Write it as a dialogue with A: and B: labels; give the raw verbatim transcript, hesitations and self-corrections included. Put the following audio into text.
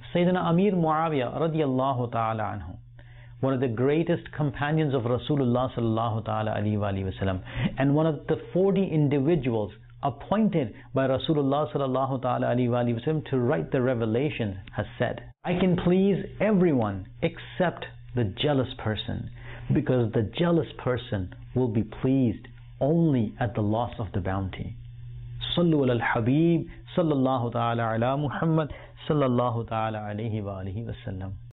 A: Sayyidina Amir Muawiyah radiallahu ta'ala anhu, one of the greatest companions of Rasulullah sallallahu ta'ala alayhi wa sallam, and one of the forty individuals appointed by Rasulullah sallallahu ta'ala alayhi wa sallam to write the revelation, has said, I can please everyone except the jealous person, because the jealous person will be pleased only at the loss of the bounty. Sallu ala al-Habib sallallahu ta'ala ala Muhammad sallallahu ta'ala alayhi wa alihi wa sallam.